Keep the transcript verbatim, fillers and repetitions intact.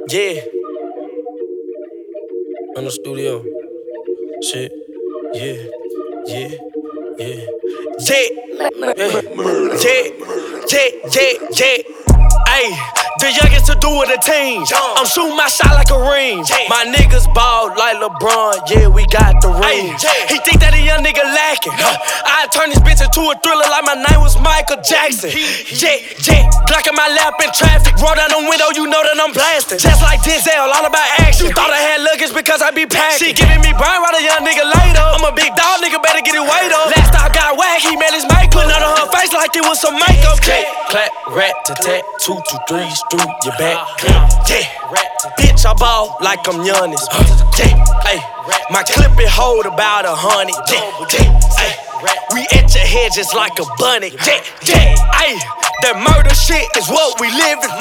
Yeah. In the studio. Shit. Yeah. Yeah. Yeah. Yeah. Yeah. Yeah. Yeah. Yeah. Ayy, the youngest to do with a team. I'm shooting my shot like a ring. My niggas ball like LeBron, yeah, we got the ring. He think that a young nigga lacking. I turn this bitch into a thriller like my name was Michael Jackson. Yeah, yeah, Glock in my lap in traffic. Roll down the window, you know that I'm blasting. Just like Denzel, all about action. You thought I had luggage because I be packing. She giving me brain while a young nigga later. I'm a big dog, nigga, better get it weight up. Last time got whack, he made his mic. Putting on her face like it was some makeup. Click, clap, rat, to tat, two, two, three, through your back. Yeah, bitch, I ball like I'm Giannis. Yeah, ayy, my clip it hold about a hundred. Yeah, yeah, ayy, we at your head just like a bunny. Yeah, yeah, ayy, that murder shit is what we living.